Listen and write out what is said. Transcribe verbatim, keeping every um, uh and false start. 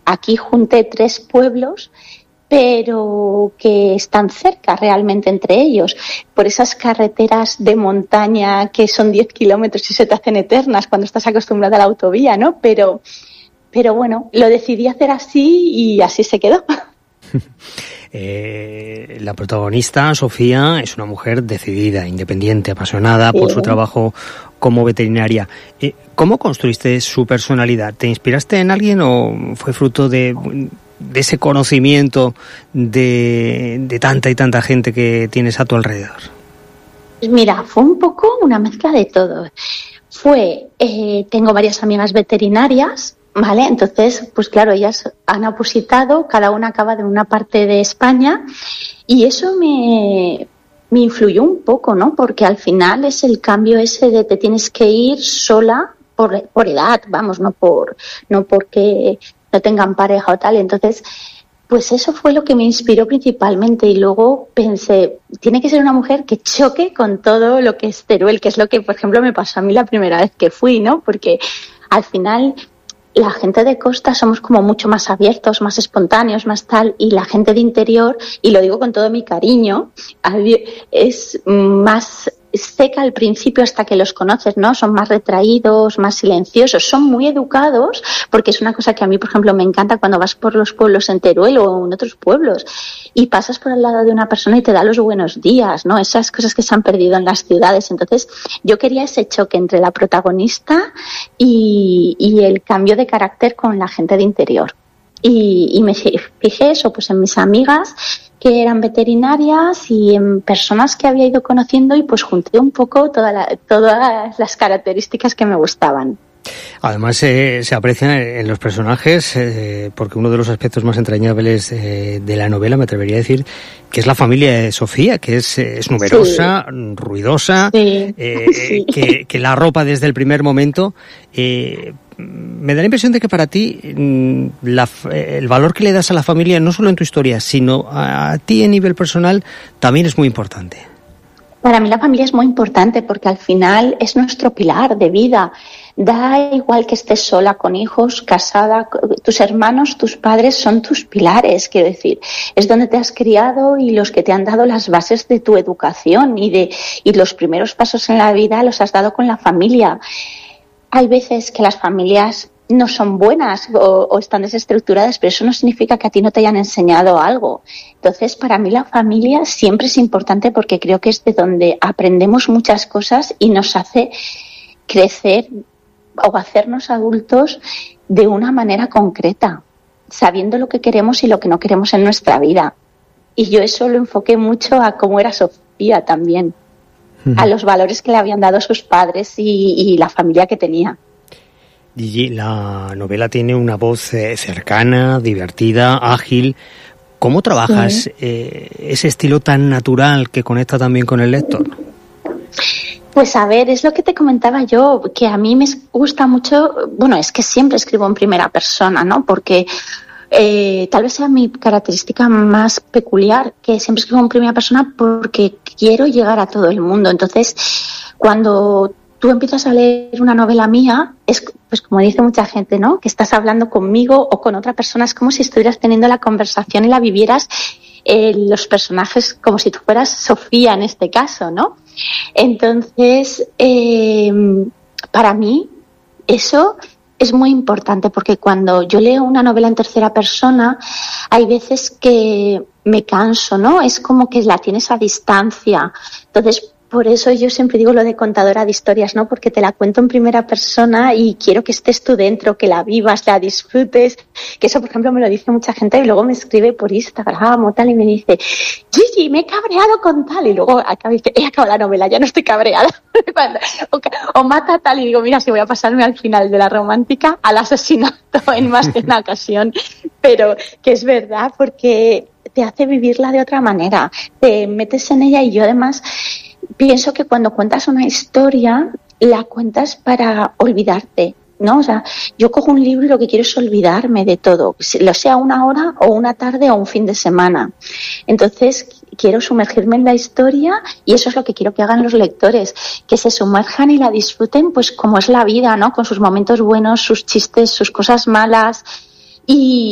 aquí junté tres pueblos, pero que están cerca realmente entre ellos, por esas carreteras de montaña que son diez kilómetros y se te hacen eternas cuando estás acostumbrada a la autovía, ¿no? Pero, pero bueno, lo decidí hacer así y así se quedó. Eh, la protagonista, Sofía, es una mujer decidida, independiente, apasionada por su trabajo como veterinaria. Eh, ¿Cómo construiste su personalidad? ¿Te inspiraste en alguien o fue fruto de, de ese conocimiento de, de tanta y tanta gente que tienes a tu alrededor? Pues mira, fue un poco una mezcla de todo. Fue, eh, tengo varias amigas veterinarias, ¿vale? Entonces, pues claro, ellas han opositado, cada una acaba de una parte de España y eso me, me influyó un poco, ¿no? Porque al final es el cambio ese de te tienes que ir sola por, por edad, vamos, no por, no porque no tengan pareja o tal. Entonces, pues eso fue lo que me inspiró principalmente y luego pensé, tiene que ser una mujer que choque con todo lo que es Teruel, que es lo que, por ejemplo, me pasó a mí la primera vez que fui, ¿no? Porque al final la gente de costa somos como mucho más abiertos, más espontáneos, más tal, y la gente de interior, y lo digo con todo mi cariño, es más seca al principio hasta que los conoces, ¿no? Son más retraídos, más silenciosos, son muy educados, porque es una cosa que a mí, por ejemplo, me encanta cuando vas por los pueblos en Teruel o en otros pueblos y pasas por al lado de una persona y te da los buenos días, ¿no? Esas cosas que se han perdido en las ciudades. Entonces, yo quería ese choque entre la protagonista y, y el cambio de carácter con la gente de interior. Y, y me fijé eso, pues en mis amigas que eran veterinarias y en personas que había ido conociendo y pues junté un poco toda la, todas las características que me gustaban. Además eh, se aprecia en los personajes eh, porque uno de los aspectos más entrañables eh, de la novela, me atrevería a decir, que es la familia de Sofía, que es, es numerosa, sí. ruidosa, sí. Eh, sí. Que, que la arropa desde el primer momento. Eh, me da la impresión de que para ti la, el valor que le das a la familia, no solo en tu historia, sino a, a ti a nivel personal, también es muy importante. Para mí la familia es muy importante porque al final es nuestro pilar de vida. Da igual que estés sola, con hijos, casada, tus hermanos, tus padres son tus pilares, quiero decir. Es donde te has criado y los que te han dado las bases de tu educación y, de, y los primeros pasos en la vida los has dado con la familia. Hay veces que las familias no son buenas o, o están desestructuradas, pero eso no significa que a ti no te hayan enseñado algo. Entonces, para mí la familia siempre es importante porque creo que es de donde aprendemos muchas cosas y nos hace crecer o hacernos adultos de una manera concreta, sabiendo lo que queremos y lo que no queremos en nuestra vida. Y yo eso lo enfoqué mucho a cómo era Sofía también, uh-huh. a los valores que le habían dado sus padres y, y la familia que tenía. Gigi, la novela tiene una voz eh, cercana, divertida, ágil. ¿Cómo trabajas sí. eh, ese estilo tan natural que conecta también con el lector? Pues a ver, es lo que te comentaba yo, que a mí me gusta mucho, bueno, es que siempre escribo en primera persona, ¿no? Porque eh, tal vez sea mi característica más peculiar, que siempre escribo en primera persona porque quiero llegar a todo el mundo. Entonces, cuando tú empiezas a leer una novela mía, es pues como dice mucha gente, ¿no? Que estás hablando conmigo o con otra persona, es como si estuvieras teniendo la conversación y la vivieras eh, los personajes como si tú fueras Sofía en este caso, ¿no? Entonces, eh, para mí eso es muy importante porque cuando yo leo una novela en tercera persona, hay veces que me canso, ¿no? Es como que la tienes a distancia. Entonces, por eso yo siempre digo lo de contadora de historias, ¿no? Porque te la cuento en primera persona y quiero que estés tú dentro, que la vivas, la disfrutes. Que eso, por ejemplo, me lo dice mucha gente y luego me escribe por Instagram o tal y me dice, Gigi, me he cabreado con tal. Y luego acaba y dice, he acabado la novela, ya no estoy cabreada. o, o mata tal y digo, mira, si voy a pasarme al final de la romántica al asesinato en más de una ocasión. Pero que es verdad porque te hace vivirla de otra manera. Te metes en ella y yo además pienso que cuando cuentas una historia, la cuentas para olvidarte, ¿no? O sea, yo cojo un libro y lo que quiero es olvidarme de todo, lo sea una hora o una tarde o un fin de semana. Entonces, quiero sumergirme en la historia y eso es lo que quiero que hagan los lectores, que se sumerjan y la disfruten pues como es la vida, ¿no? Con sus momentos buenos, sus chistes, sus cosas malas y